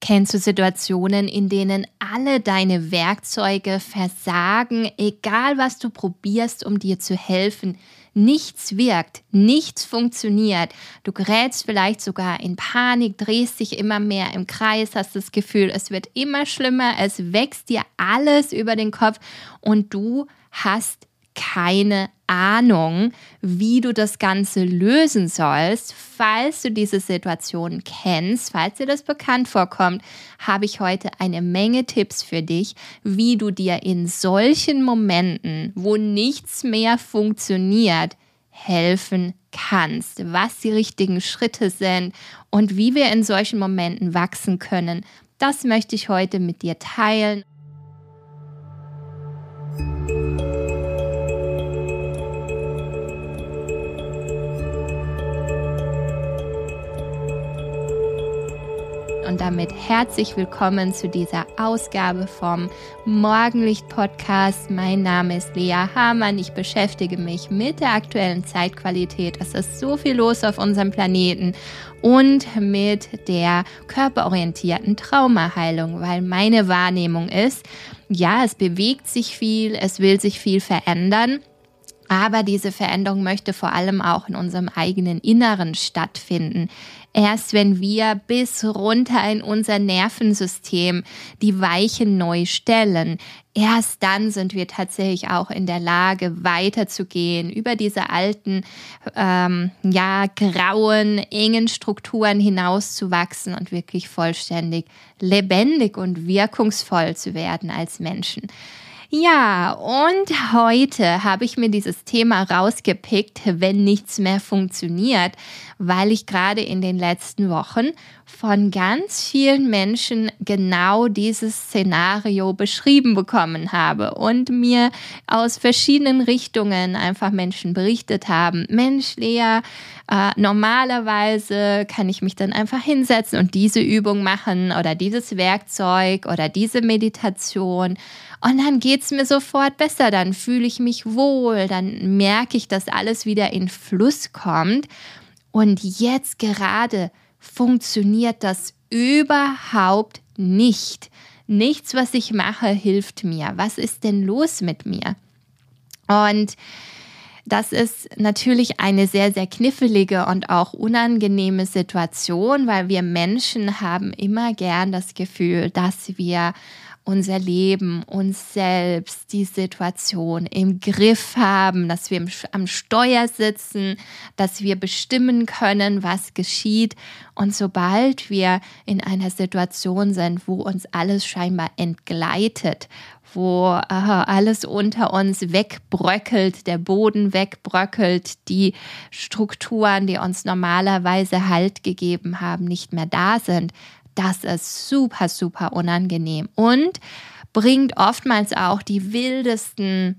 Kennst du Situationen, in denen alle deine Werkzeuge versagen, egal was du probierst, um dir zu helfen? Nichts wirkt, nichts funktioniert. Du gerätst vielleicht sogar in Panik, drehst dich immer mehr im Kreis, hast das Gefühl, es wird immer schlimmer, es wächst dir alles über den Kopf und du hast keine Ahnung, wie du das Ganze lösen sollst. Falls du diese Situation kennst, falls dir das bekannt vorkommt, habe ich heute eine Menge Tipps für dich, wie du dir in solchen Momenten, wo nichts mehr funktioniert, helfen kannst, was die richtigen Schritte sind und wie wir in solchen Momenten wachsen können. Das möchte ich heute mit dir teilen. Und damit herzlich willkommen zu dieser Ausgabe vom Morgenlicht-Podcast. Mein Name ist Lea Hamann. Ich beschäftige mich mit der aktuellen Zeitqualität. Es ist so viel los auf unserem Planeten und mit der körperorientierten Traumaheilung, weil meine Wahrnehmung ist, ja, es bewegt sich viel, es will sich viel verändern. Aber diese Veränderung möchte vor allem auch in unserem eigenen Inneren stattfinden. Erst wenn wir bis runter in unser Nervensystem die Weichen neu stellen, erst dann sind wir tatsächlich auch in der Lage, weiterzugehen, über diese alten, grauen, engen Strukturen hinauszuwachsen und wirklich vollständig lebendig und wirkungsvoll zu werden als Menschen. Ja, und heute habe ich mir dieses Thema rausgepickt, wenn nichts mehr funktioniert, weil ich gerade in den letzten Wochen von ganz vielen Menschen genau dieses Szenario beschrieben bekommen habe und mir aus verschiedenen Richtungen einfach Menschen berichtet haben. Mensch, Lea, normalerweise kann ich mich dann einfach hinsetzen und diese Übung machen oder dieses Werkzeug oder diese Meditation. Und dann geht's mir sofort besser, dann fühle ich mich wohl, dann merke ich, dass alles wieder in Fluss kommt. Und jetzt gerade funktioniert das überhaupt nicht. Nichts, was ich mache, hilft mir. Was ist denn los mit mir? Und das ist natürlich eine sehr, sehr knifflige und auch unangenehme Situation, weil wir Menschen haben immer gern das Gefühl, dass wir unser Leben, uns selbst, die Situation im Griff haben, dass wir am Steuer sitzen, dass wir bestimmen können, was geschieht. Und sobald wir in einer Situation sind, wo uns alles scheinbar entgleitet, wo alles unter uns wegbröckelt, der Boden wegbröckelt, die Strukturen, die uns normalerweise Halt gegeben haben, nicht mehr da sind, das ist super, super unangenehm und bringt oftmals auch die wildesten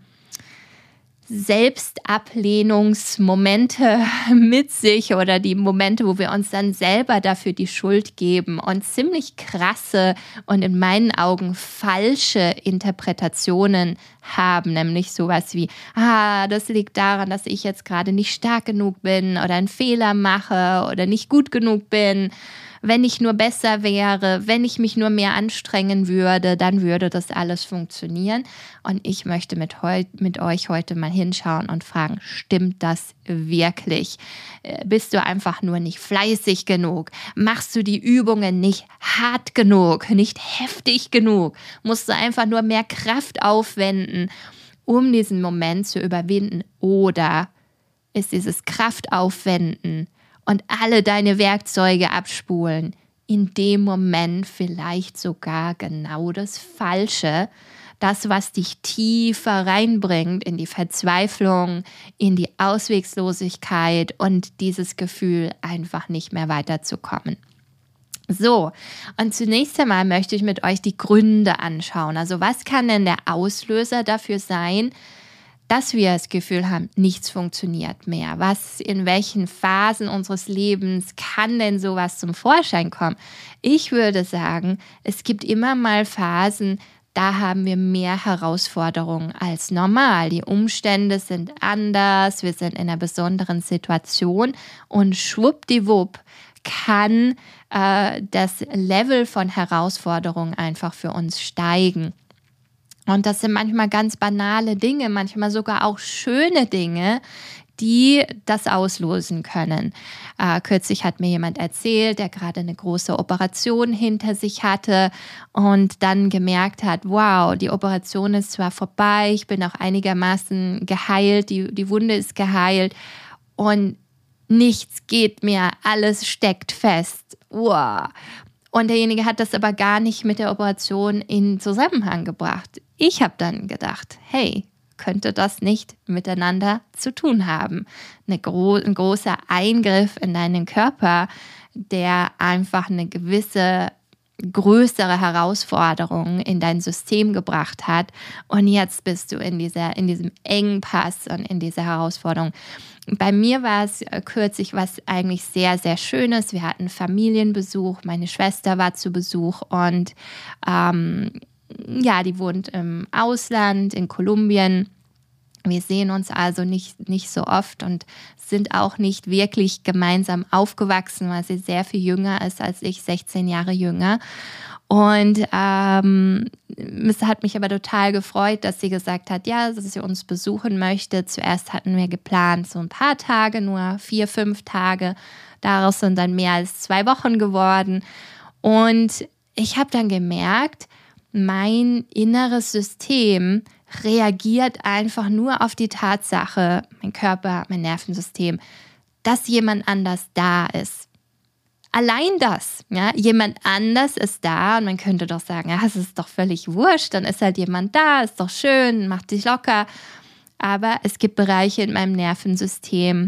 Selbstablehnungsmomente mit sich oder die Momente, wo wir uns dann selber dafür die Schuld geben und ziemlich krasse und in meinen Augen falsche Interpretationen haben, nämlich sowas wie, das liegt daran, dass ich jetzt gerade nicht stark genug bin oder einen Fehler mache oder nicht gut genug bin. Wenn ich nur besser wäre, wenn ich mich nur mehr anstrengen würde, dann würde das alles funktionieren. Und ich möchte mit euch heute mal hinschauen und fragen, stimmt das wirklich? Bist du einfach nur nicht fleißig genug? Machst du die Übungen nicht hart genug, nicht heftig genug? Musst du einfach nur mehr Kraft aufwenden, um diesen Moment zu überwinden? Oder ist dieses Kraftaufwenden und alle deine Werkzeuge abspulen, in dem Moment vielleicht sogar genau das Falsche, das, was dich tiefer reinbringt in die Verzweiflung, in die Ausweglosigkeit und dieses Gefühl, einfach nicht mehr weiterzukommen. So, und zunächst einmal möchte ich mit euch die Gründe anschauen. Also was kann denn der Auslöser dafür sein, dass wir das Gefühl haben, nichts funktioniert mehr? In welchen Phasen unseres Lebens kann denn sowas zum Vorschein kommen? Ich würde sagen, es gibt immer mal Phasen, da haben wir mehr Herausforderungen als normal. Die Umstände sind anders, wir sind in einer besonderen Situation und schwuppdiwupp kann das Level von Herausforderungen einfach für uns steigen. Und das sind manchmal ganz banale Dinge, manchmal sogar auch schöne Dinge, die das auslösen können. Kürzlich hat mir jemand erzählt, der gerade eine große Operation hinter sich hatte und dann gemerkt hat, wow, die Operation ist zwar vorbei, ich bin auch einigermaßen geheilt, die Wunde ist geheilt und nichts geht mehr, alles steckt fest. Wow. Und derjenige hat das aber gar nicht mit der Operation in Zusammenhang gebracht. Ich habe dann gedacht, hey, könnte das nicht miteinander zu tun haben? Ein großer Eingriff in deinen Körper, der einfach eine gewisse größere Herausforderung in dein System gebracht hat. Und jetzt bist du in diesem Engpass und in dieser Herausforderung. Bei mir war es kürzlich was eigentlich sehr, sehr Schönes. Wir hatten Familienbesuch, meine Schwester war zu Besuch und die wohnt im Ausland, in Kolumbien. Wir sehen uns also nicht so oft und sind auch nicht wirklich gemeinsam aufgewachsen, weil sie sehr viel jünger ist als ich, 16 Jahre jünger. Und es hat mich aber total gefreut, dass sie gesagt hat, ja, dass sie uns besuchen möchte. Zuerst hatten wir geplant, so ein paar Tage, nur 4, 5 Tage. Daraus sind dann mehr als 2 Wochen geworden. Und ich habe dann gemerkt, mein inneres System reagiert einfach nur auf die Tatsache, mein Körper, mein Nervensystem, dass jemand anders da ist. Allein das, ja, jemand anders ist da und man könnte doch sagen, ja, es ist doch völlig wurscht, dann ist halt jemand da, ist doch schön, macht dich locker. Aber es gibt Bereiche in meinem Nervensystem,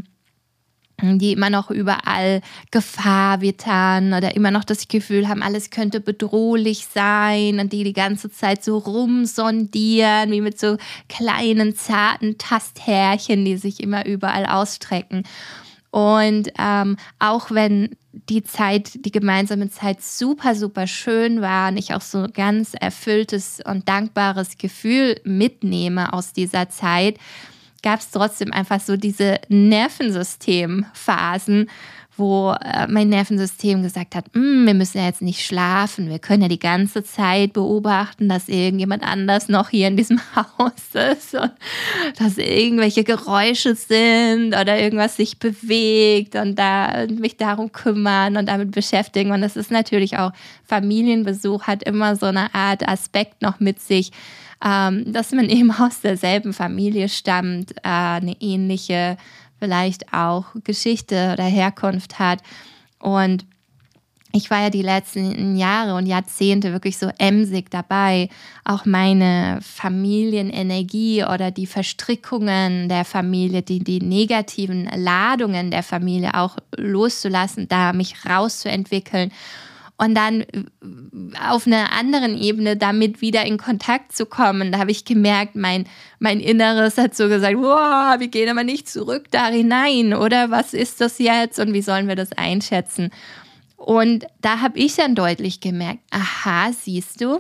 die immer noch überall Gefahr wittern oder immer noch das Gefühl haben, alles könnte bedrohlich sein und die ganze Zeit so rumsondieren, wie mit so kleinen, zarten Tasthärchen, die sich immer überall ausstrecken. Und auch wenn die gemeinsame Zeit super, super schön war und ich auch so ein ganz erfülltes und dankbares Gefühl mitnehme aus dieser Zeit, gab es trotzdem einfach so diese Nervensystemphasen, wo mein Nervensystem gesagt hat, wir müssen ja jetzt nicht schlafen, wir können ja die ganze Zeit beobachten, dass irgendjemand anders noch hier in diesem Haus ist und dass irgendwelche Geräusche sind oder irgendwas sich bewegt und mich darum kümmern und damit beschäftigen. Und es ist natürlich auch, Familienbesuch hat immer so eine Art Aspekt noch mit sich, dass man eben aus derselben Familie stammt, eine ähnliche vielleicht auch Geschichte oder Herkunft hat. Und ich war ja die letzten Jahre und Jahrzehnte wirklich so emsig dabei, auch meine Familienenergie oder die Verstrickungen der Familie, die negativen Ladungen der Familie auch loszulassen, da mich rauszuentwickeln. Und dann auf einer anderen Ebene damit wieder in Kontakt zu kommen. Da habe ich gemerkt, mein Inneres hat so gesagt, wow, wir gehen aber nicht zurück da hinein, oder was ist das jetzt und wie sollen wir das einschätzen? Und da habe ich dann deutlich gemerkt, aha, siehst du,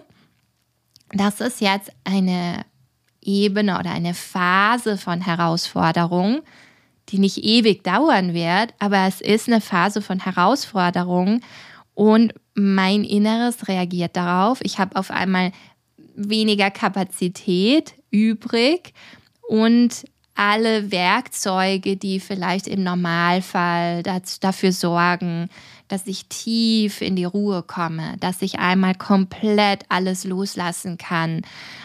das ist jetzt eine Ebene oder eine Phase von Herausforderung, die nicht ewig dauern wird, aber es ist eine Phase von Herausforderung. Und mein Inneres reagiert darauf. Ich habe auf einmal weniger Kapazität übrig und alle Werkzeuge, die vielleicht im Normalfall dafür sorgen, dass ich tief in die Ruhe komme, dass ich einmal komplett alles loslassen kann,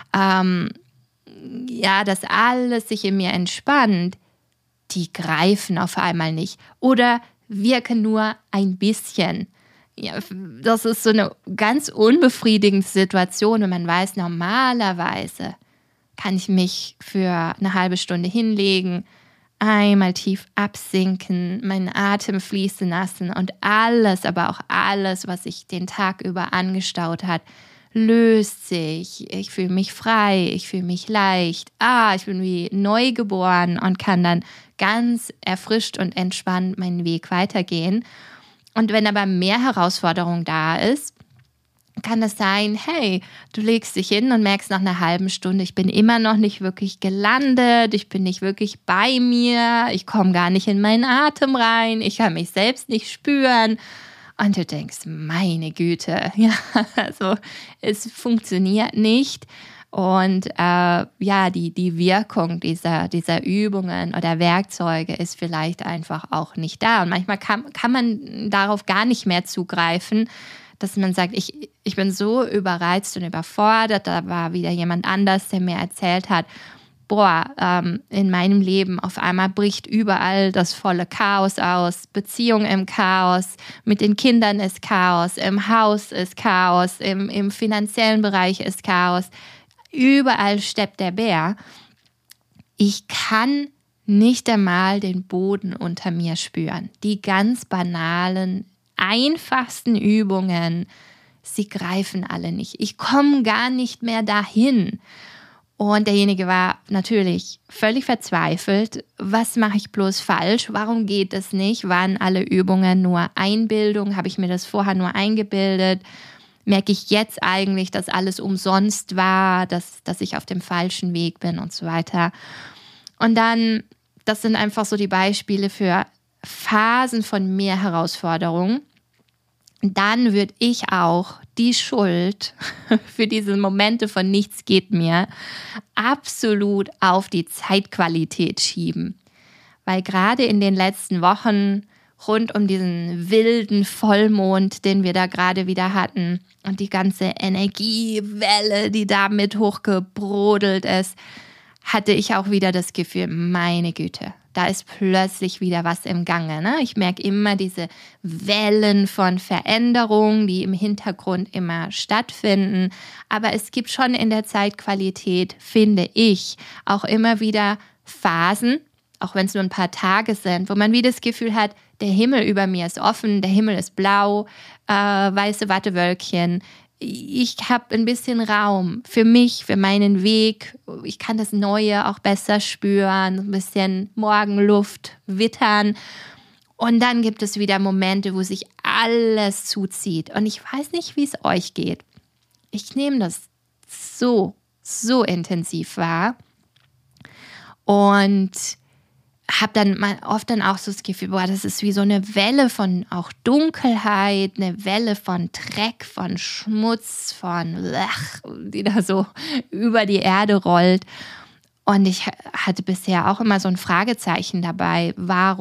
dass alles sich in mir entspannt, die greifen auf einmal nicht oder wirken nur ein bisschen. Ja, das ist so eine ganz unbefriedigende Situation, wenn man weiß, normalerweise kann ich mich für eine halbe Stunde hinlegen, einmal tief absinken, meinen Atem fließen lassen und alles, aber auch alles, was sich den Tag über angestaut hat, löst sich. Ich fühle mich frei, ich fühle mich leicht. Ich bin wie neugeboren und kann dann ganz erfrischt und entspannt meinen Weg weitergehen. Und wenn aber mehr Herausforderung da ist, kann es sein, hey, du legst dich hin und merkst nach einer halben Stunde, ich bin immer noch nicht wirklich gelandet, ich bin nicht wirklich bei mir, ich komme gar nicht in meinen Atem rein, ich kann mich selbst nicht spüren. Und du denkst, meine Güte, ja, also es funktioniert nicht. Und die Wirkung dieser Übungen oder Werkzeuge ist vielleicht einfach auch nicht da. Und manchmal kann man darauf gar nicht mehr zugreifen, dass man sagt, ich bin so überreizt und überfordert. Da war wieder jemand anders, der mir erzählt hat, in meinem Leben auf einmal bricht überall das volle Chaos aus. Beziehung im Chaos, mit den Kindern ist Chaos, im Haus ist Chaos, im finanziellen Bereich ist Chaos. Überall steppt der Bär. Ich kann nicht einmal den Boden unter mir spüren. Die ganz banalen, einfachsten Übungen, sie greifen alle nicht. Ich komme gar nicht mehr dahin. Und derjenige war natürlich völlig verzweifelt. Was mache ich bloß falsch? Warum geht das nicht? Waren alle Übungen nur Einbildung? Habe ich mir das vorher nur eingebildet? Merke ich jetzt eigentlich, dass alles umsonst war, dass ich auf dem falschen Weg bin und so weiter. Und dann, das sind einfach so die Beispiele für Phasen von mehr Herausforderungen. Dann würde ich auch die Schuld für diese Momente von nichts geht mir absolut auf die Zeitqualität schieben. Weil gerade in den letzten Wochen rund um diesen wilden Vollmond, den wir da gerade wieder hatten und die ganze Energiewelle, die da mit hochgebrodelt ist, hatte ich auch wieder das Gefühl, meine Güte, da ist plötzlich wieder was im Gange. Ne? Ich merke immer diese Wellen von Veränderungen, die im Hintergrund immer stattfinden. Aber es gibt schon in der Zeitqualität, finde ich, auch immer wieder Phasen, auch wenn es nur ein paar Tage sind, wo man wieder das Gefühl hat, der Himmel über mir ist offen, der Himmel ist blau, weiße Wattewölkchen. Ich habe ein bisschen Raum für mich, für meinen Weg. Ich kann das Neue auch besser spüren, ein bisschen Morgenluft wittern. Und dann gibt es wieder Momente, wo sich alles zuzieht. Und ich weiß nicht, wie es euch geht. Ich nehme das so intensiv wahr. Und habe dann oft auch so das Gefühl, das ist wie so eine Welle von auch Dunkelheit, eine Welle von Dreck, von Schmutz, die da so über die Erde rollt. Und ich hatte bisher auch immer so ein Fragezeichen dabei,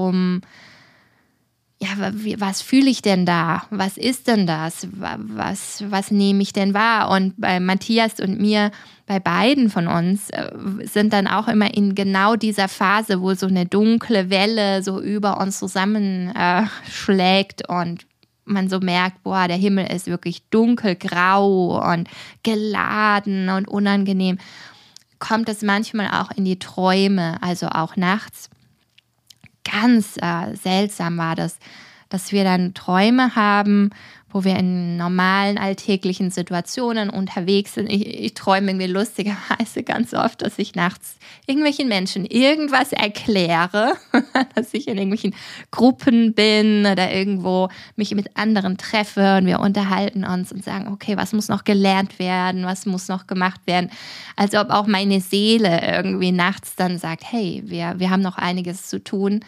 was fühle ich denn da? Was ist denn das? Was nehme ich denn wahr? Und bei Matthias und mir, bei beiden von uns, sind dann auch immer in genau dieser Phase, wo so eine dunkle Welle so über uns zusammenschlägt und man so merkt, der Himmel ist wirklich dunkelgrau und geladen und unangenehm, kommt es manchmal auch in die Träume, also auch nachts. Ganz seltsam war das, dass wir dann Träume haben, wo wir in normalen, alltäglichen Situationen unterwegs sind. Ich träume irgendwie lustigerweise ganz oft, dass ich nachts irgendwelchen Menschen irgendwas erkläre, dass ich in irgendwelchen Gruppen bin oder irgendwo mich mit anderen treffe und wir unterhalten uns und sagen, okay, was muss noch gelernt werden, was muss noch gemacht werden. Als ob auch meine Seele irgendwie nachts dann sagt, hey, wir haben noch einiges zu tun.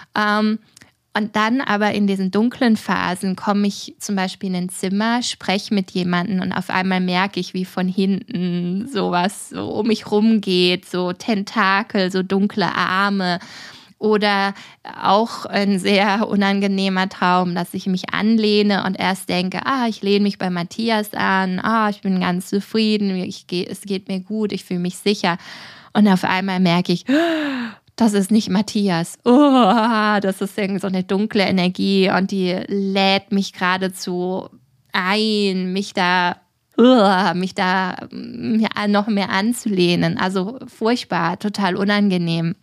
Und dann aber in diesen dunklen Phasen komme ich zum Beispiel in ein Zimmer, spreche mit jemandem und auf einmal merke ich, wie von hinten sowas so um mich rumgeht, so Tentakel, so dunkle Arme. Oder auch ein sehr unangenehmer Traum, dass ich mich anlehne und erst denke, ich lehne mich bei Matthias an, ich bin ganz zufrieden, es geht mir gut, ich fühle mich sicher. Und auf einmal merke ich, das ist nicht Matthias. Das ist irgendwie so eine dunkle Energie und die lädt mich geradezu ein, mich da noch mehr anzulehnen. Also furchtbar, total unangenehm.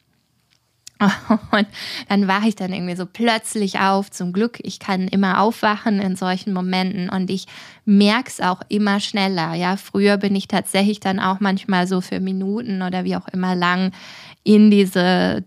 Und dann wache ich dann irgendwie so plötzlich auf. Zum Glück, ich kann immer aufwachen in solchen Momenten und ich merke es auch immer schneller. Ja, früher bin ich tatsächlich dann auch manchmal so für Minuten oder wie auch immer lang in diese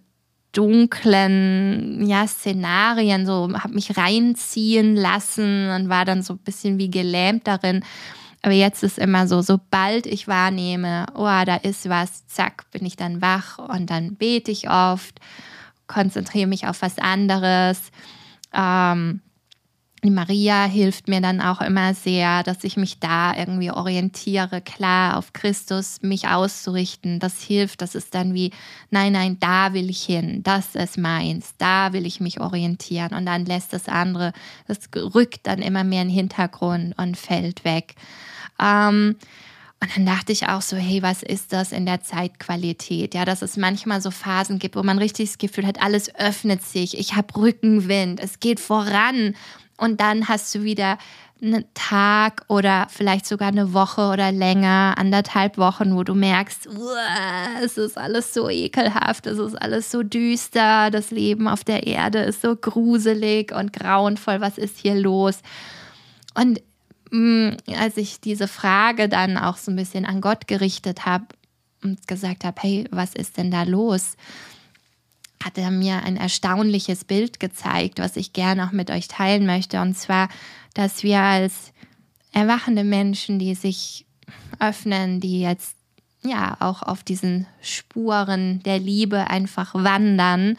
dunklen Szenarien, so habe mich reinziehen lassen und war dann so ein bisschen wie gelähmt darin. Aber jetzt ist immer so, sobald ich wahrnehme, da ist was, zack, bin ich dann wach und dann bete ich oft, konzentriere mich auf was anderes. Dann Die Maria hilft mir dann auch immer sehr, dass ich mich da irgendwie orientiere, klar auf Christus, mich auszurichten. Das hilft, das ist dann wie, nein, da will ich hin, das ist meins, da will ich mich orientieren. Und dann lässt das andere, das rückt dann immer mehr in den Hintergrund und fällt weg. Und dann dachte ich auch so, hey, was ist das in der Zeitqualität? Ja, dass es manchmal so Phasen gibt, wo man richtig das Gefühl hat, alles öffnet sich, ich habe Rückenwind, es geht voran. Und dann hast du wieder einen Tag oder vielleicht sogar eine Woche oder länger, 1,5 Wochen, wo du merkst, es ist alles so ekelhaft, es ist alles so düster, das Leben auf der Erde ist so gruselig und grauenvoll, was ist hier los? Und als ich diese Frage dann auch so ein bisschen an Gott gerichtet habe und gesagt habe, hey, was ist denn da los? Hat er mir ein erstaunliches Bild gezeigt, was ich gerne auch mit euch teilen möchte. Und zwar, dass wir als erwachende Menschen, die sich öffnen, die jetzt ja auch auf diesen Spuren der Liebe einfach wandern,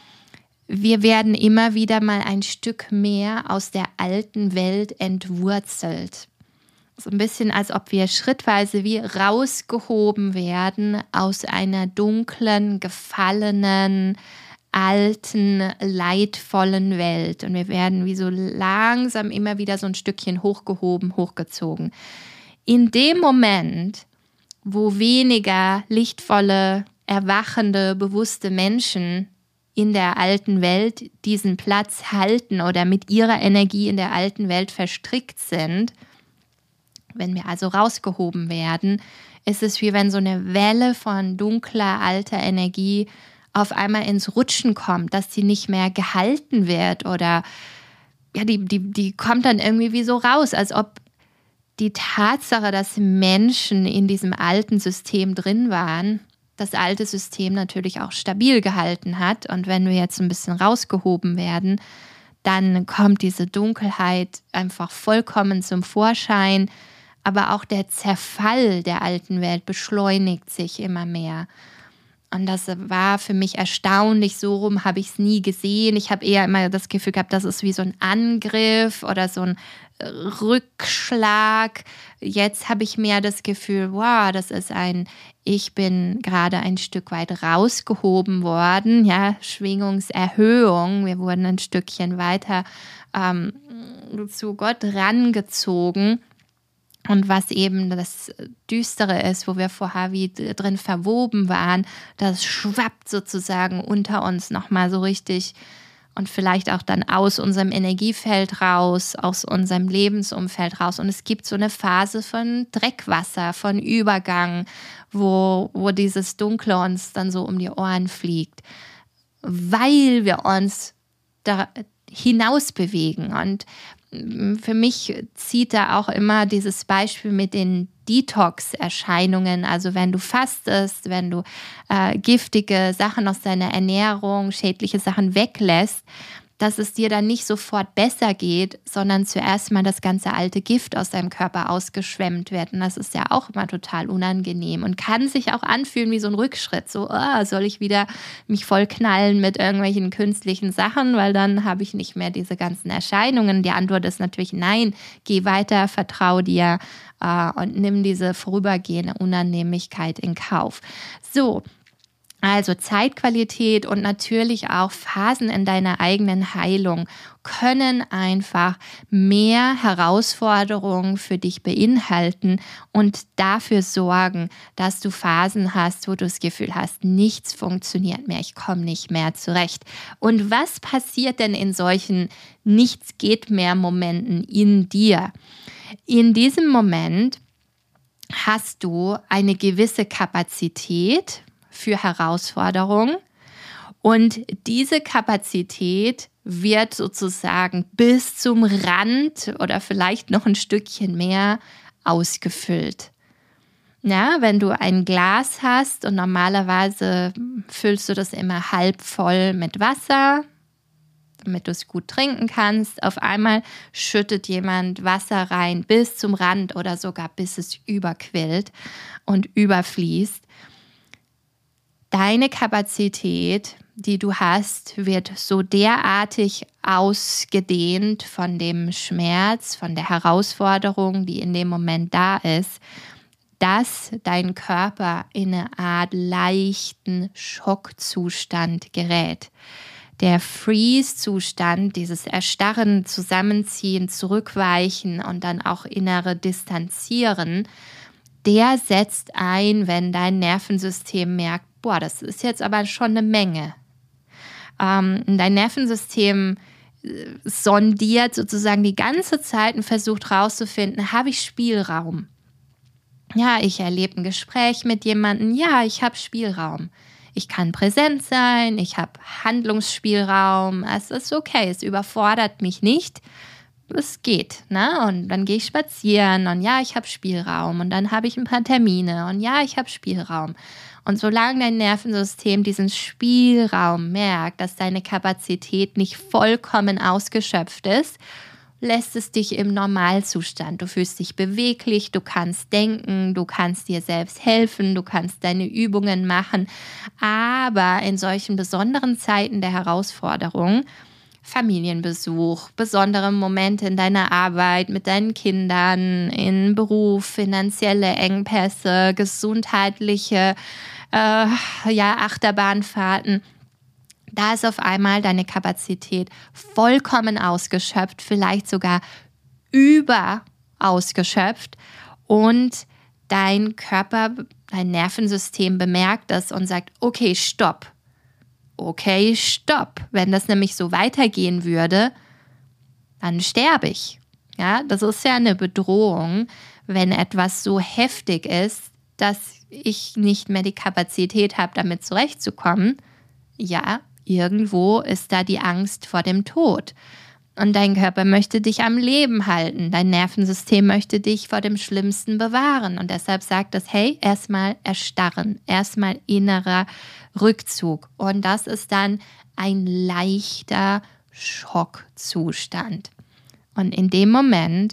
wir werden immer wieder mal ein Stück mehr aus der alten Welt entwurzelt. So ein bisschen, als ob wir schrittweise wie rausgehoben werden aus einer dunklen, gefallenen, alten, leidvollen Welt. Und wir werden wie so langsam immer wieder so ein Stückchen hochgehoben, hochgezogen. In dem Moment, wo weniger lichtvolle, erwachende, bewusste Menschen in der alten Welt diesen Platz halten oder mit ihrer Energie in der alten Welt verstrickt sind, wenn wir also rausgehoben werden, ist es wie wenn so eine Welle von dunkler, alter Energie auf einmal ins Rutschen kommt, dass sie nicht mehr gehalten wird oder ja, die kommt dann irgendwie wie so raus, als ob die Tatsache, dass Menschen in diesem alten System drin waren, das alte System natürlich auch stabil gehalten hat. Und wenn wir jetzt ein bisschen rausgehoben werden, dann kommt diese Dunkelheit einfach vollkommen zum Vorschein. Aber auch der Zerfall der alten Welt beschleunigt sich immer mehr. Und das war für mich erstaunlich, so rum habe ich es nie gesehen. Ich habe eher immer das Gefühl gehabt, das ist wie so ein Angriff oder so ein Rückschlag. Jetzt habe ich mehr das Gefühl, wow, das ist ich bin gerade ein Stück weit rausgehoben worden, ja, Schwingungserhöhung. Wir wurden ein Stückchen weiter zu Gott rangezogen. Und was eben das Düstere ist, wo wir vorher wie drin verwoben waren, das schwappt sozusagen unter uns nochmal so richtig und vielleicht auch dann aus unserem Energiefeld raus, aus unserem Lebensumfeld raus. Und es gibt so eine Phase von Dreckwasser, von Übergang, wo dieses Dunkle uns dann so um die Ohren fliegt, weil wir uns da hinaus bewegen. Und für mich zieht da auch immer dieses Beispiel mit den Detox-Erscheinungen, also wenn du fastest, wenn du giftige Sachen aus deiner Ernährung, schädliche Sachen weglässt, dass es dir dann nicht sofort besser geht, sondern zuerst mal das ganze alte Gift aus deinem Körper ausgeschwemmt wird. Und das ist ja auch immer total unangenehm und kann sich auch anfühlen wie so ein Rückschritt. So, soll ich wieder mich vollknallen mit irgendwelchen künstlichen Sachen, weil dann habe ich nicht mehr diese ganzen Erscheinungen. Die Antwort ist natürlich nein, geh weiter, vertrau dir und nimm diese vorübergehende Unannehmlichkeit in Kauf. So. Also Zeitqualität und natürlich auch Phasen in deiner eigenen Heilung können einfach mehr Herausforderungen für dich beinhalten und dafür sorgen, dass du Phasen hast, wo du das Gefühl hast, nichts funktioniert mehr, ich komme nicht mehr zurecht. Und was passiert denn in solchen Nichts geht mehr Momenten in dir? In diesem Moment hast du eine gewisse Kapazität für Herausforderungen und diese Kapazität wird sozusagen bis zum Rand oder vielleicht noch ein Stückchen mehr ausgefüllt. Ja, wenn du ein Glas hast und normalerweise füllst du das immer halb voll mit Wasser, damit du es gut trinken kannst, auf einmal schüttet jemand Wasser rein bis zum Rand oder sogar bis es überquillt und überfließt. Deine Kapazität, die du hast, wird so derartig ausgedehnt von dem Schmerz, von der Herausforderung, die in dem Moment da ist, dass dein Körper in eine Art leichten Schockzustand gerät. Der Freeze-Zustand, dieses Erstarren, Zusammenziehen, Zurückweichen und dann auch innere Distanzieren, der setzt ein, wenn dein Nervensystem merkt, boah, das ist jetzt aber schon eine Menge. Dein Nervensystem sondiert sozusagen die ganze Zeit und versucht herauszufinden, habe ich Spielraum? Ja, ich erlebe ein Gespräch mit jemandem, ja, ich habe Spielraum. Ich kann präsent sein, ich habe Handlungsspielraum, es ist okay, es überfordert mich nicht. Es geht, ne? Und dann gehe ich spazieren und ja, ich habe Spielraum und dann habe ich ein paar Termine und ja, ich habe Spielraum. Und solange dein Nervensystem diesen Spielraum merkt, dass deine Kapazität nicht vollkommen ausgeschöpft ist, lässt es dich im Normalzustand. Du fühlst dich beweglich, du kannst denken, du kannst dir selbst helfen, du kannst deine Übungen machen. Aber in solchen besonderen Zeiten der Herausforderung, Familienbesuch, besondere Momente in deiner Arbeit mit deinen Kindern, in Beruf, finanzielle Engpässe, gesundheitliche Achterbahnfahrten, da ist auf einmal deine Kapazität vollkommen ausgeschöpft, vielleicht sogar überausgeschöpft und dein Körper, dein Nervensystem bemerkt das und sagt, okay, stopp. Okay, stopp. Wenn das nämlich so weitergehen würde, dann sterbe ich. Ja, das ist ja eine Bedrohung, wenn etwas so heftig ist, dass ich nicht mehr die Kapazität habe, damit zurechtzukommen. Ja, irgendwo ist da die Angst vor dem Tod. Und dein Körper möchte dich am Leben halten. Dein Nervensystem möchte dich vor dem Schlimmsten bewahren. Und deshalb sagt es, hey, erstmal erstarren, erstmal innerer Rückzug. Und das ist dann ein leichter Schockzustand. Und in dem Moment,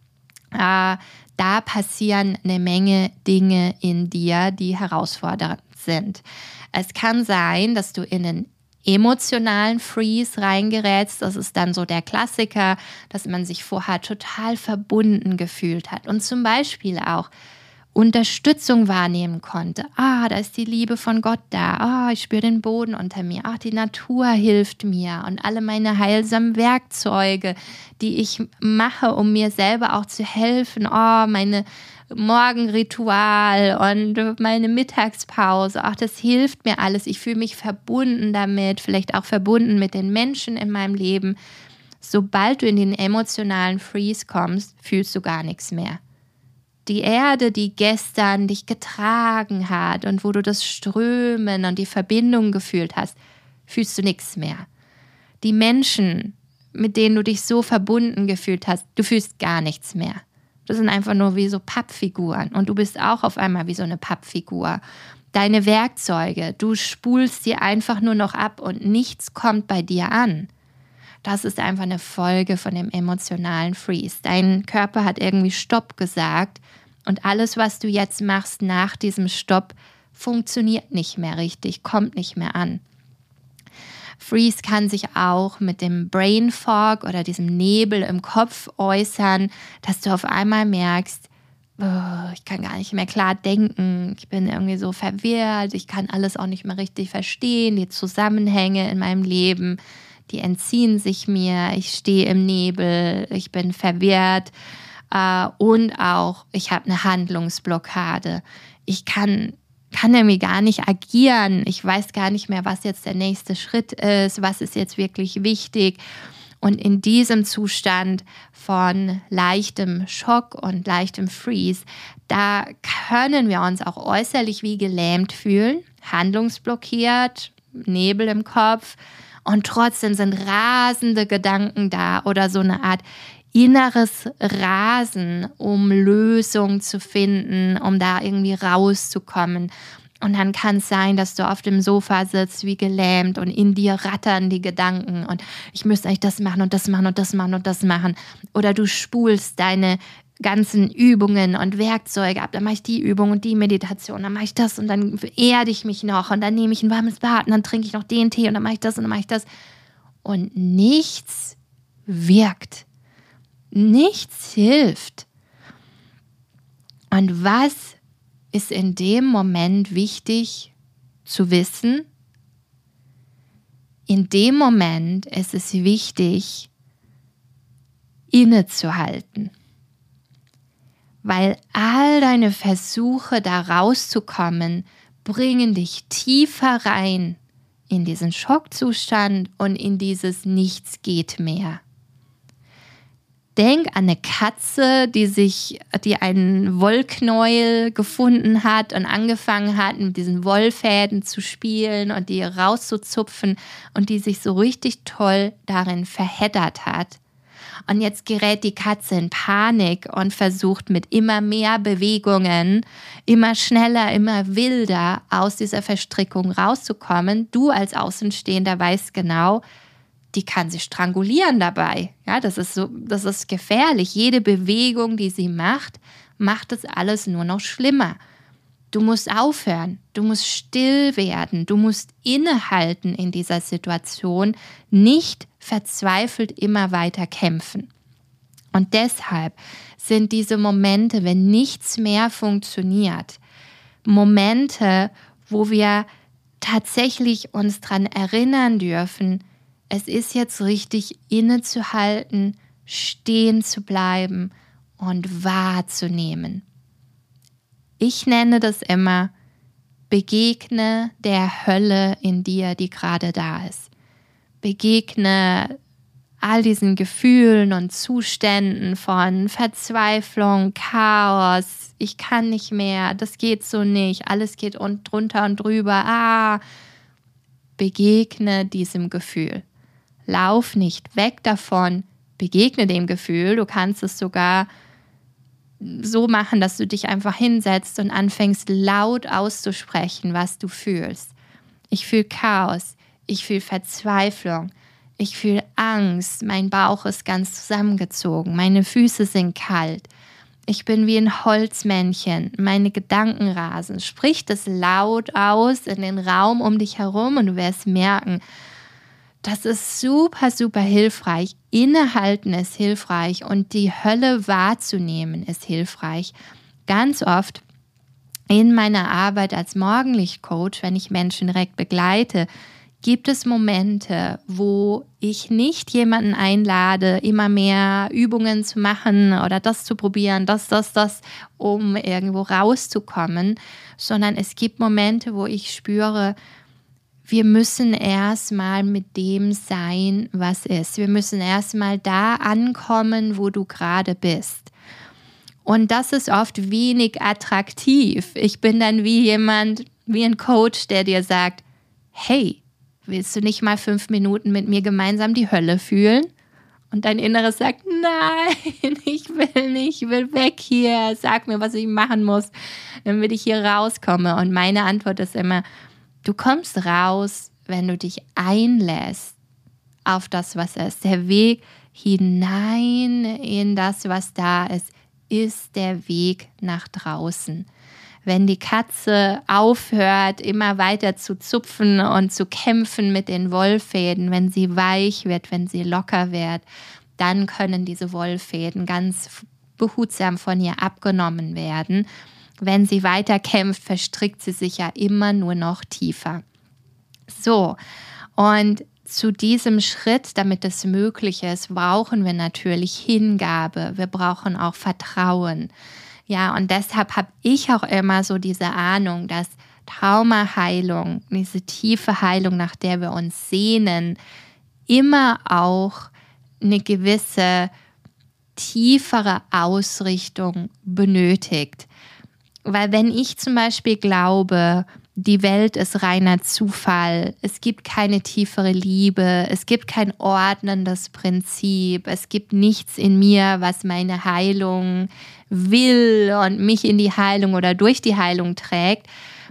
da passieren eine Menge Dinge in dir, die herausfordernd sind. Es kann sein, dass du in einen emotionalen Freeze reingerätst. Das ist dann so der Klassiker, dass man sich vorher total verbunden gefühlt hat und zum Beispiel auch Unterstützung wahrnehmen konnte. Da ist die Liebe von Gott da. Ich spüre den Boden unter mir. Die Natur hilft mir und alle meine heilsamen Werkzeuge, die ich mache, um mir selber auch zu helfen. Meine Morgenritual und meine Mittagspause. Das hilft mir alles. Ich fühle mich verbunden damit, vielleicht auch verbunden mit den Menschen in meinem Leben. Sobald du in den emotionalen Freeze kommst, fühlst du gar nichts mehr. Die Erde, die gestern dich getragen hat und wo du das Strömen und die Verbindung gefühlt hast, fühlst du nichts mehr. Die Menschen, mit denen du dich so verbunden gefühlt hast, du fühlst gar nichts mehr. Das sind einfach nur wie so Pappfiguren und du bist auch auf einmal wie so eine Pappfigur. Deine Werkzeuge, du spulst sie einfach nur noch ab und nichts kommt bei dir an. Das ist einfach eine Folge von dem emotionalen Freeze. Dein Körper hat irgendwie Stopp gesagt und alles, was du jetzt machst nach diesem Stopp, funktioniert nicht mehr richtig, kommt nicht mehr an. Freeze kann sich auch mit dem Brain Fog oder diesem Nebel im Kopf äußern, dass du auf einmal merkst, ich kann gar nicht mehr klar denken, ich bin irgendwie so verwirrt, ich kann alles auch nicht mehr richtig verstehen, die Zusammenhänge in meinem Leben, die entziehen sich mir, ich stehe im Nebel, ich bin verwirrt und auch ich habe eine Handlungsblockade. Ich kann irgendwie gar nicht agieren. Ich weiß gar nicht mehr, was jetzt der nächste Schritt ist, was ist jetzt wirklich wichtig. Und in diesem Zustand von leichtem Schock und leichtem Freeze, da können wir uns auch äußerlich wie gelähmt fühlen, handlungsblockiert, Nebel im Kopf und trotzdem sind rasende Gedanken da oder so eine Art inneres Rasen, um Lösungen zu finden, um da irgendwie rauszukommen. Und dann kann es sein, dass du auf dem Sofa sitzt wie gelähmt und in dir rattern die Gedanken und ich müsste eigentlich das machen und das machen und das machen und das machen. Oder du spulst deine ganzen Übungen und Werkzeuge ab. Dann mache ich die Übung und die Meditation, dann mache ich das und dann erde ich mich noch und dann nehme ich ein warmes Bad und dann trinke ich noch den Tee und dann mache ich das und dann mache ich das. Und nichts wirkt. Nichts hilft. Und was ist in dem Moment wichtig zu wissen? In dem Moment ist es wichtig, innezuhalten. Weil all deine Versuche, da rauszukommen, bringen dich tiefer rein in diesen Schockzustand und in dieses Nichts geht mehr. Denk an eine Katze, die einen Wollknäuel gefunden hat und angefangen hat, mit diesen Wollfäden zu spielen und die rauszuzupfen und die sich so richtig toll darin verheddert hat. Und jetzt gerät die Katze in Panik und versucht mit immer mehr Bewegungen, immer schneller, immer wilder aus dieser Verstrickung rauszukommen. Du als Außenstehender weißt genau, die kann sich strangulieren dabei. Ja, das ist gefährlich. Jede Bewegung, die sie macht es alles nur noch schlimmer. Du musst aufhören, du musst still werden, du musst innehalten in dieser Situation, nicht verzweifelt immer weiter kämpfen. Und deshalb sind diese Momente, wenn nichts mehr funktioniert, Momente, wo wir tatsächlich uns daran erinnern dürfen, es ist jetzt richtig innezuhalten, stehen zu bleiben und wahrzunehmen. Ich nenne das immer, begegne der Hölle in dir, die gerade da ist. Begegne all diesen Gefühlen und Zuständen von Verzweiflung, Chaos, ich kann nicht mehr, das geht so nicht, alles geht drunter und drüber. Begegne diesem Gefühl. Lauf nicht weg davon, begegne dem Gefühl. Du kannst es sogar so machen, dass du dich einfach hinsetzt und anfängst laut auszusprechen, was du fühlst. Ich fühle Chaos, ich fühle Verzweiflung, ich fühle Angst, mein Bauch ist ganz zusammengezogen, meine Füße sind kalt, ich bin wie ein Holzmännchen, meine Gedanken rasen. Sprich das laut aus in den Raum um dich herum und du wirst merken, das ist super, super hilfreich. Innehalten ist hilfreich und die Hölle wahrzunehmen ist hilfreich. Ganz oft in meiner Arbeit als Morgenlichtcoach, wenn ich Menschen direkt begleite, gibt es Momente, wo ich nicht jemanden einlade, immer mehr Übungen zu machen oder das zu probieren, das, um irgendwo rauszukommen, sondern es gibt Momente, wo ich spüre, wir müssen erstmal mit dem sein, was ist. Wir müssen erstmal da ankommen, wo du gerade bist. Und das ist oft wenig attraktiv. Ich bin dann wie ein Coach, der dir sagt, hey, willst du nicht mal 5 Minuten mit mir gemeinsam die Hölle fühlen? Und dein Inneres sagt, nein, ich will nicht, ich will weg hier. Sag mir, was ich machen muss, damit ich hier rauskomme. Und meine Antwort ist immer, du kommst raus, wenn du dich einlässt auf das, was ist. Der Weg hinein in das, was da ist der Weg nach draußen. Wenn die Katze aufhört, immer weiter zu zupfen und zu kämpfen mit den Wollfäden, wenn sie weich wird, wenn sie locker wird, dann können diese Wollfäden ganz behutsam von ihr abgenommen werden. Wenn sie weiter kämpft, verstrickt sie sich ja immer nur noch tiefer. So, und zu diesem Schritt, damit es möglich ist, brauchen wir natürlich Hingabe. Wir brauchen auch Vertrauen. Ja, und deshalb habe ich auch immer so diese Ahnung, dass Traumaheilung, diese tiefe Heilung, nach der wir uns sehnen, immer auch eine gewisse tiefere Ausrichtung benötigt. Weil wenn ich zum Beispiel glaube, die Welt ist reiner Zufall, es gibt keine tiefere Liebe, es gibt kein ordnendes Prinzip, es gibt nichts in mir, was meine Heilung will und mich in die Heilung oder durch die Heilung trägt,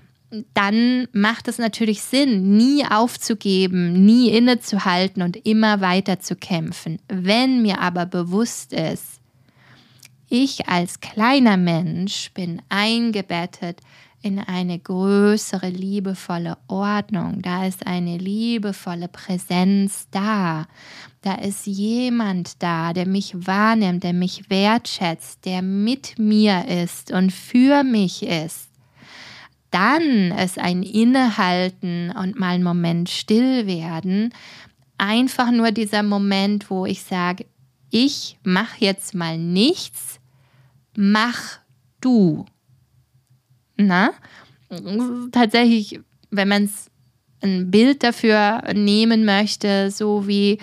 dann macht es natürlich Sinn, nie aufzugeben, nie innezuhalten und immer weiter zu kämpfen. Wenn mir aber bewusst ist, Ich als kleiner Mensch bin eingebettet in eine größere, liebevolle Ordnung. Da ist eine liebevolle Präsenz da. Da ist jemand da, der mich wahrnimmt, der mich wertschätzt, der mit mir ist und für mich ist. Dann ist ein Innehalten und mal einen Moment still werden. Einfach nur dieser Moment, wo ich sage, ich mache jetzt mal nichts, mach du. Na? Tatsächlich, wenn man es ein Bild dafür nehmen möchte, so wie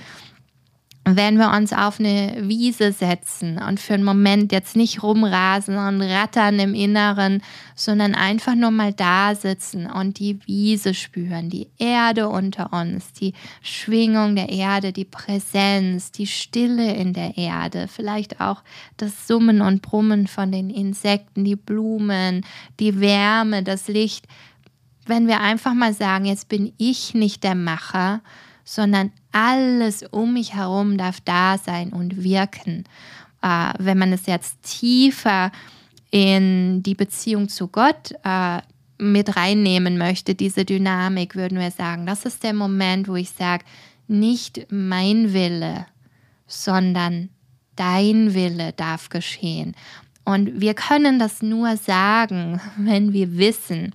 wenn wir uns auf eine Wiese setzen und für einen Moment jetzt nicht rumrasen und rattern im Inneren, sondern einfach nur mal da sitzen und die Wiese spüren, die Erde unter uns, die Schwingung der Erde, die Präsenz, die Stille in der Erde, vielleicht auch das Summen und Brummen von den Insekten, die Blumen, die Wärme, das Licht. Wenn wir einfach mal sagen, jetzt bin ich nicht der Macher, sondern alles um mich herum darf da sein und wirken. Wenn man es jetzt tiefer in die Beziehung zu Gott mit reinnehmen möchte, diese Dynamik, würden wir sagen, das ist der Moment, wo ich sage, nicht mein Wille, sondern dein Wille darf geschehen. Und wir können das nur sagen, wenn wir wissen,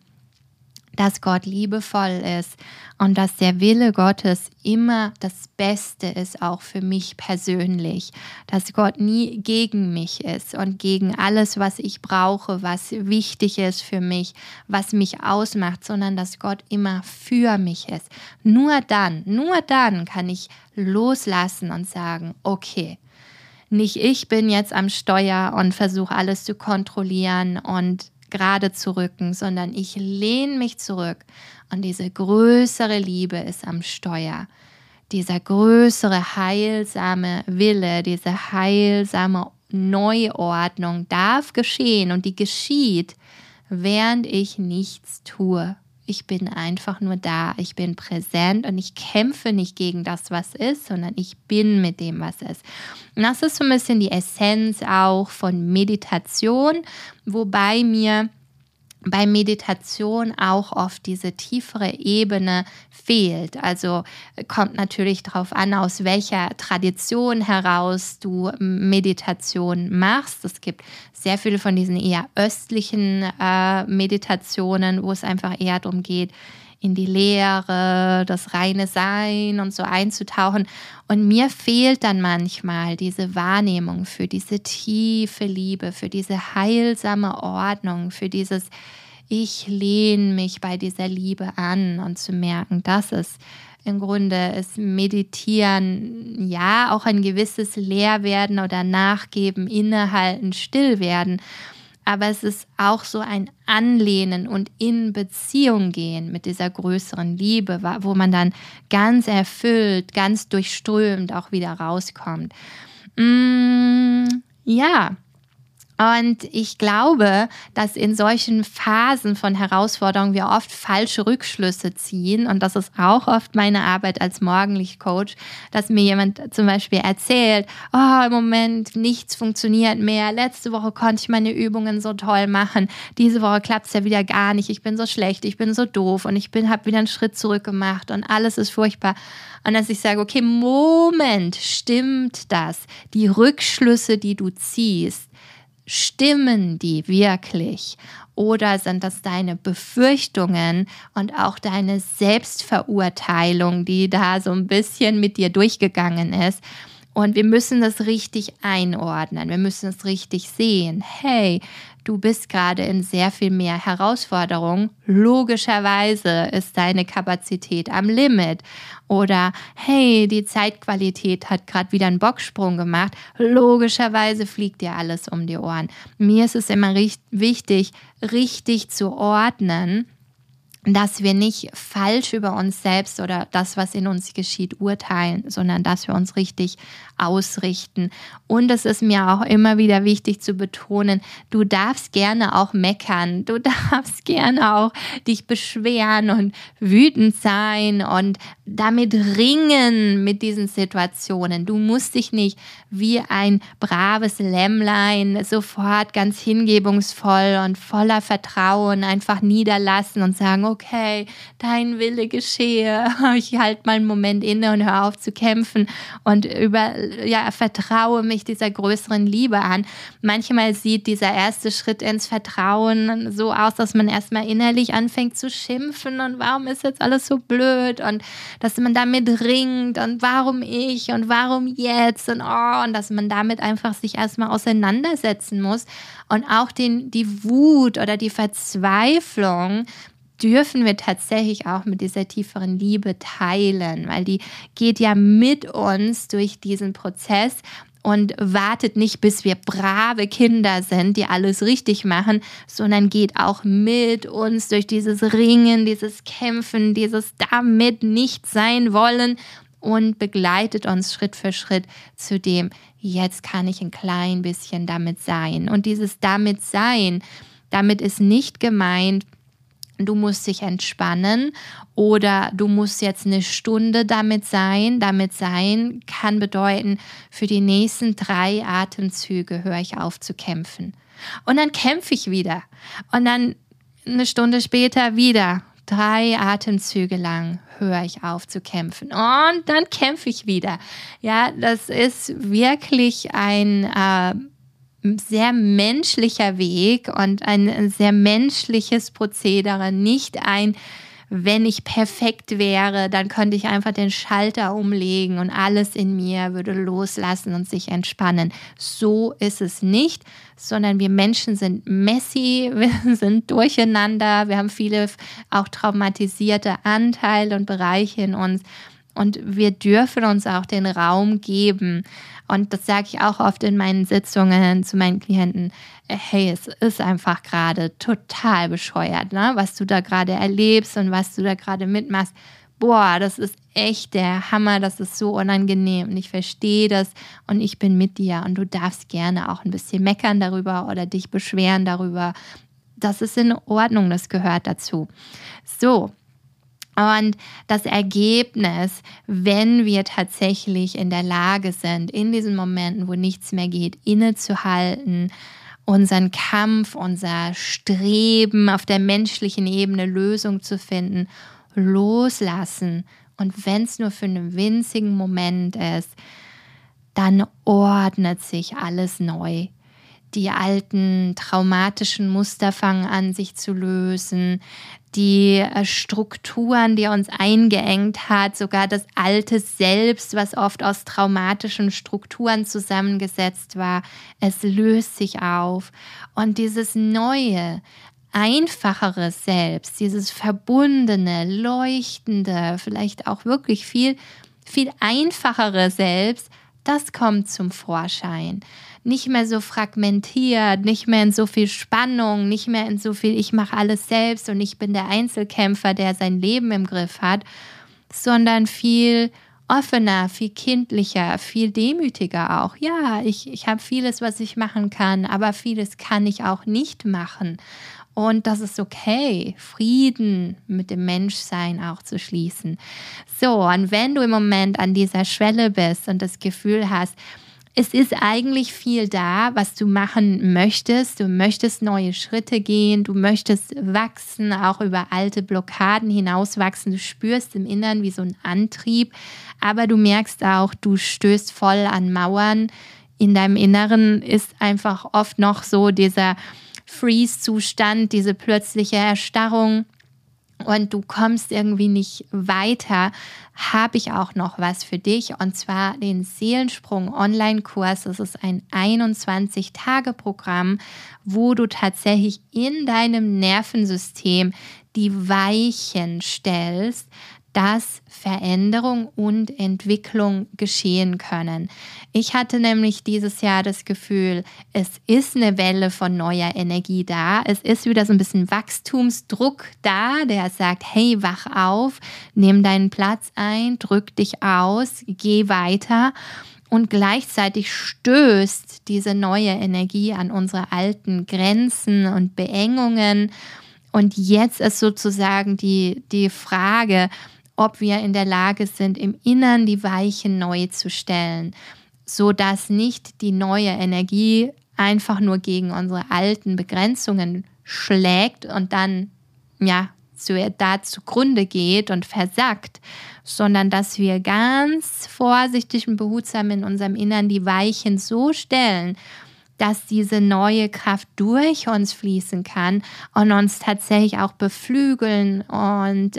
dass Gott liebevoll ist und dass der Wille Gottes immer das Beste ist, auch für mich persönlich. Dass Gott nie gegen mich ist und gegen alles, was ich brauche, was wichtig ist für mich, was mich ausmacht, sondern dass Gott immer für mich ist. Nur dann kann ich loslassen und sagen, okay, nicht ich bin jetzt am Steuer und versuche alles zu kontrollieren und gerade zu rücken, sondern ich lehne mich zurück und diese größere Liebe ist am Steuer. Dieser größere heilsame Wille, diese heilsame Neuordnung darf geschehen und die geschieht, während ich nichts tue. Ich bin einfach nur da, ich bin präsent und ich kämpfe nicht gegen das, was ist, sondern ich bin mit dem, was ist. Und das ist so ein bisschen die Essenz auch von Meditation, wobei mir bei Meditation auch oft diese tiefere Ebene fehlt. Also kommt natürlich darauf an, aus welcher Tradition heraus du Meditation machst. Es gibt sehr viele von diesen eher östlichen Meditationen, wo es einfach eher darum geht, in die Leere, das reine Sein und so einzutauchen. Und mir fehlt dann manchmal diese Wahrnehmung für diese tiefe Liebe, für diese heilsame Ordnung, für dieses ich lehne mich bei dieser Liebe an und zu merken, dass es im Grunde ist Meditieren, ja, auch ein gewisses Leerwerden oder Nachgeben, Innehalten, Stillwerden. Aber es ist auch so ein Anlehnen und in Beziehung gehen mit dieser größeren Liebe, wo man dann ganz erfüllt, ganz durchströmt auch wieder rauskommt. Ja. Und ich glaube, dass in solchen Phasen von Herausforderungen wir oft falsche Rückschlüsse ziehen. Und das ist auch oft meine Arbeit als Morgenlichtcoach, dass mir jemand zum Beispiel erzählt, oh, im Moment nichts funktioniert mehr. Letzte Woche konnte ich meine Übungen so toll machen. Diese Woche klappt es ja wieder gar nicht. Ich bin so schlecht, ich bin so doof und ich habe wieder einen Schritt zurück gemacht und alles ist furchtbar. Und dass ich sage, okay, Moment, stimmt das? Die Rückschlüsse, die du ziehst, stimmen die wirklich? Oder sind das deine Befürchtungen und auch deine Selbstverurteilung, die da so ein bisschen mit dir durchgegangen ist? Und wir müssen das richtig einordnen. Wir müssen es richtig sehen. Hey, du bist gerade in sehr viel mehr Herausforderungen. Logischerweise ist deine Kapazität am Limit. Oder hey, die Zeitqualität hat gerade wieder einen Bocksprung gemacht. Logischerweise fliegt dir alles um die Ohren. Mir ist es immer wichtig, richtig zu ordnen, dass wir nicht falsch über uns selbst oder das, was in uns geschieht, urteilen, sondern dass wir uns richtig ausrichten. Und es ist mir auch immer wieder wichtig zu betonen, du darfst gerne auch meckern, du darfst gerne auch dich beschweren und wütend sein und damit ringen mit diesen Situationen. Du musst dich nicht wie ein braves Lämmlein sofort ganz hingebungsvoll und voller Vertrauen einfach niederlassen und sagen, okay, dein Wille geschehe. Ich halte mal einen Moment inne und höre auf zu kämpfen und vertraue mich dieser größeren Liebe an. Manchmal sieht dieser erste Schritt ins Vertrauen so aus, dass man erstmal innerlich anfängt zu schimpfen und warum ist jetzt alles so blöd und dass man damit ringt und warum ich und warum jetzt und dass man damit einfach sich erstmal auseinandersetzen muss und auch die Wut oder die Verzweiflung dürfen wir tatsächlich auch mit dieser tieferen Liebe teilen, weil die geht ja mit uns durch diesen Prozess und wartet nicht, bis wir brave Kinder sind, die alles richtig machen, sondern geht auch mit uns durch dieses Ringen, dieses Kämpfen, dieses damit nicht sein wollen und begleitet uns Schritt für Schritt zu dem, jetzt kann ich ein klein bisschen damit sein. Und dieses damit sein, damit ist nicht gemeint, du musst dich entspannen oder du musst jetzt eine Stunde damit sein. Damit sein kann bedeuten, für die nächsten 3 Atemzüge höre ich auf zu kämpfen. Und dann kämpfe ich wieder. Und dann eine Stunde später wieder 3 Atemzüge lang höre ich auf zu kämpfen. Und dann kämpfe ich wieder. Ja, das ist wirklich ein sehr menschlicher Weg und ein sehr menschliches Prozedere, nicht ein, wenn ich perfekt wäre, dann könnte ich einfach den Schalter umlegen und alles in mir würde loslassen und sich entspannen. So ist es nicht, sondern wir Menschen sind messy, wir sind durcheinander, wir haben viele auch traumatisierte Anteile und Bereiche in uns. Und wir dürfen uns auch den Raum geben. Und das sage ich auch oft in meinen Sitzungen zu meinen Klienten. Hey, es ist einfach gerade total bescheuert, ne? Was du da gerade erlebst und was du da gerade mitmachst. Boah, das ist echt der Hammer, das ist so unangenehm und ich verstehe das und ich bin mit dir. Und du darfst gerne auch ein bisschen meckern darüber oder dich beschweren darüber. Das ist in Ordnung, das gehört dazu. So. Und das Ergebnis, wenn wir tatsächlich in der Lage sind, in diesen Momenten, wo nichts mehr geht, innezuhalten, unseren Kampf, unser Streben auf der menschlichen Ebene Lösung zu finden, loslassen. Und wenn es nur für einen winzigen Moment ist, dann ordnet sich alles neu. Die alten traumatischen Muster fangen an, sich zu lösen. Die Strukturen, die uns eingeengt hat, sogar das alte Selbst, was oft aus traumatischen Strukturen zusammengesetzt war, es löst sich auf. Und dieses neue, einfachere Selbst, dieses verbundene, leuchtende, vielleicht auch wirklich viel, viel einfachere Selbst, das kommt zum Vorschein. Nicht mehr so fragmentiert, nicht mehr in so viel Spannung, nicht mehr in so viel, ich mache alles selbst und ich bin der Einzelkämpfer, der sein Leben im Griff hat, sondern viel offener, viel kindlicher, viel demütiger auch. Ja, ich habe vieles, was ich machen kann, aber vieles kann ich auch nicht machen. Und das ist okay, Frieden mit dem Menschsein auch zu schließen. So, und wenn du im Moment an dieser Schwelle bist und das Gefühl hast, es ist eigentlich viel da, was du machen möchtest. Du möchtest neue Schritte gehen, du möchtest wachsen, auch über alte Blockaden hinauswachsen. Du spürst im Inneren wie so ein Antrieb, aber du merkst auch, du stößt voll an Mauern. In deinem Inneren ist einfach oft noch so dieser Freeze-Zustand, diese plötzliche Erstarrung. Und du kommst irgendwie nicht weiter, habe ich auch noch was für dich, und zwar den Seelensprung-Online-Kurs. Das ist ein 21-Tage-Programm, wo du tatsächlich in deinem Nervensystem die Weichen stellst, dass Veränderung und Entwicklung geschehen können. Ich hatte nämlich dieses Jahr das Gefühl, es ist eine Welle von neuer Energie da. Es ist wieder so ein bisschen Wachstumsdruck da, der sagt, hey, wach auf, nimm deinen Platz ein, drück dich aus, geh weiter. Und gleichzeitig stößt diese neue Energie an unsere alten Grenzen und Beengungen. Und jetzt ist sozusagen die Frage, ob wir in der Lage sind, im Innern die Weichen neu zu stellen, sodass nicht die neue Energie einfach nur gegen unsere alten Begrenzungen schlägt und dann da zugrunde geht und versackt, sondern dass wir ganz vorsichtig und behutsam in unserem Innern die Weichen so stellen, dass diese neue Kraft durch uns fließen kann und uns tatsächlich auch beflügeln und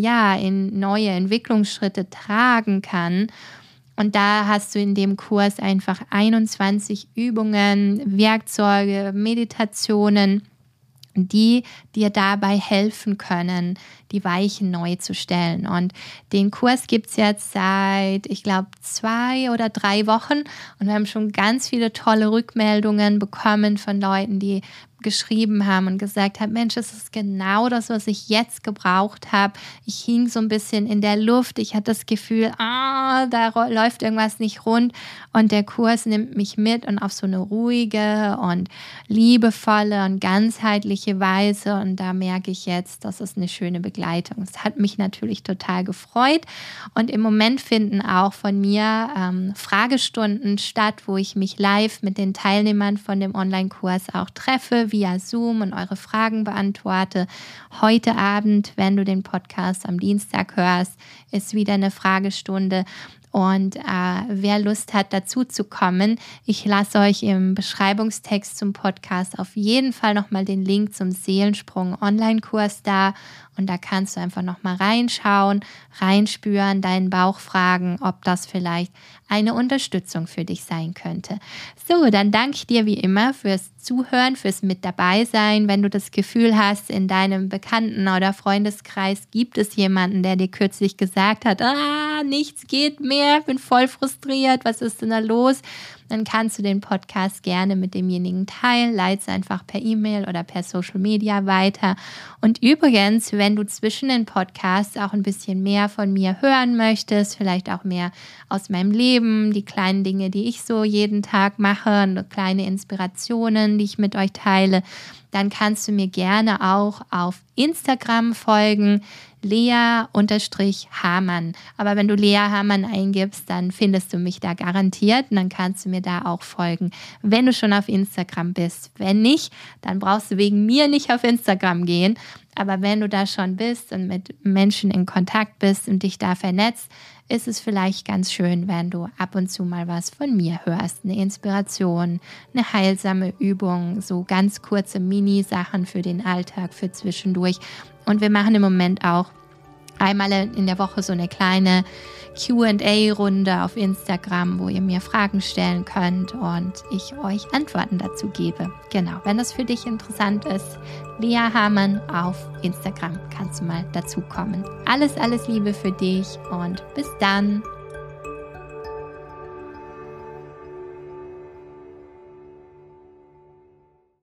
in neue Entwicklungsschritte tragen kann. Und da hast du in dem Kurs einfach 21 Übungen, Werkzeuge, Meditationen, die dir dabei helfen können, die Weichen neu zu stellen. Und den Kurs gibt es jetzt seit, ich glaube, 2 oder 3 Wochen. Und wir haben schon ganz viele tolle Rückmeldungen bekommen von Leuten, die geschrieben haben und gesagt haben, Mensch, es ist genau das, was ich jetzt gebraucht habe. Ich hing so ein bisschen in der Luft. Ich hatte das Gefühl, da läuft irgendwas nicht rund. Und der Kurs nimmt mich mit und auf so eine ruhige und liebevolle und ganzheitliche Weise. Und da merke ich jetzt, das ist eine schöne Begleitung. Es hat mich natürlich total gefreut. Und im Moment finden auch von mir Fragestunden statt, wo ich mich live mit den Teilnehmern von dem Online-Kurs auch treffe, via Zoom und eure Fragen beantworte. Heute Abend, wenn du den Podcast am Dienstag hörst, ist wieder eine Fragestunde. Und wer Lust hat, dazu zu kommen, ich lasse euch im Beschreibungstext zum Podcast auf jeden Fall nochmal den Link zum Seelensprung Online-Kurs da. Und da kannst du einfach nochmal reinschauen, reinspüren, deinen Bauch fragen, ob das vielleicht eine Unterstützung für dich sein könnte. So, dann danke ich dir wie immer fürs Zuhören, fürs Mit dabei sein. Wenn du das Gefühl hast, in deinem Bekannten- oder Freundeskreis gibt es jemanden, der dir kürzlich gesagt hat, nichts geht mehr, bin voll frustriert, was ist denn da los? Dann kannst du den Podcast gerne mit demjenigen teilen, leite es einfach per E-Mail oder per Social Media weiter. Und übrigens, wenn du zwischen den Podcasts auch ein bisschen mehr von mir hören möchtest, vielleicht auch mehr aus meinem Leben, die kleinen Dinge, die ich so jeden Tag mache, und kleine Inspirationen, die ich mit euch teile, dann kannst du mir gerne auch auf Instagram folgen, Lea_Hamann. Aber wenn du Lea Hamann eingibst, dann findest du mich da garantiert und dann kannst du mir da auch folgen, wenn du schon auf Instagram bist. Wenn nicht, dann brauchst du wegen mir nicht auf Instagram gehen. Aber wenn du da schon bist und mit Menschen in Kontakt bist und dich da vernetzt, ist es vielleicht ganz schön, wenn du ab und zu mal was von mir hörst. Eine Inspiration, eine heilsame Übung, so ganz kurze Mini-Sachen für den Alltag, für zwischendurch. Und wir machen im Moment auch einmal in der Woche so eine kleine Q&A-Runde auf Instagram, wo ihr mir Fragen stellen könnt und ich euch Antworten dazu gebe. Genau, wenn das für dich interessant ist, Lea Hamann auf Instagram kannst du mal dazu kommen. Alles Liebe für dich und bis dann.